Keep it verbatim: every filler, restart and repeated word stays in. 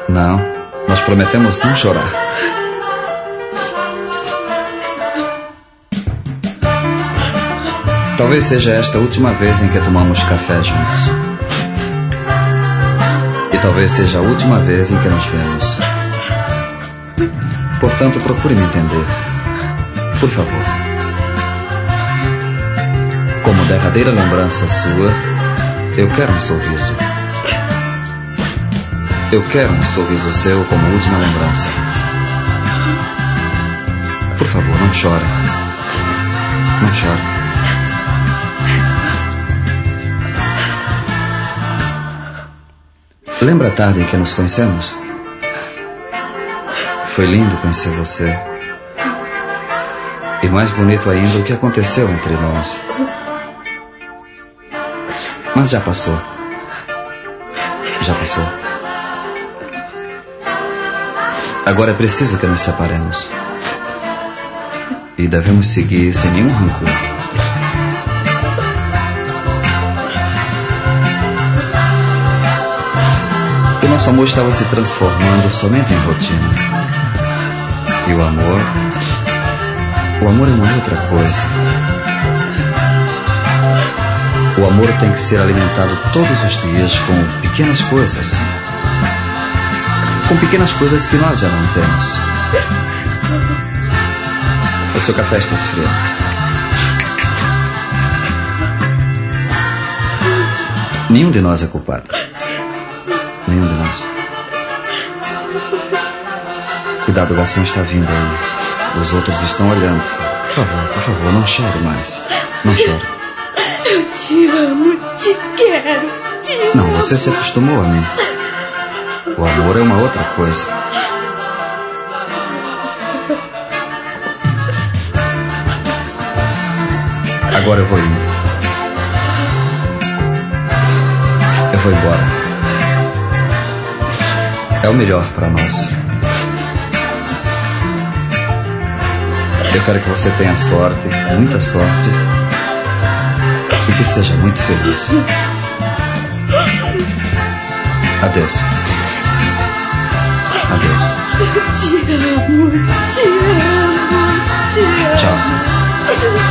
Não, nós prometemos não chorar. Talvez seja esta a última vez em que tomamos café juntos. E talvez seja a última vez em que nos vemos. Portanto, procure me entender. Por favor. Como derradeira lembrança sua, eu quero um sorriso. Eu quero um sorriso seu como última lembrança. Por favor, não chore. Não chore. Lembra a tarde em que nos conhecemos? Foi lindo conhecer você. E mais bonito ainda o que aconteceu entre nós. Mas já passou. Já passou. Agora é preciso que nos separemos. E devemos seguir sem nenhum rancor. O nosso amor estava se transformando somente em rotina. E o amor... O amor é uma outra coisa. O amor tem que ser alimentado todos os dias com pequenas coisas. Com pequenas coisas que nós já não temos. O seu café está esfriando. Nenhum de nós é culpado. Nenhum de nós. Cuidado, o garçom está vindo aí. Os outros estão olhando. Por favor, por favor, não chore mais. Não chore. Eu te amo, te quero, te amo. Não, você se acostumou a mim. O amor é uma outra coisa. Agora eu vou indo. Eu vou embora. É o melhor para nós. Eu quero que você tenha sorte, muita sorte, e que seja muito feliz. Adeus. Adeus. Te amo, te amo, te amo. Tchau.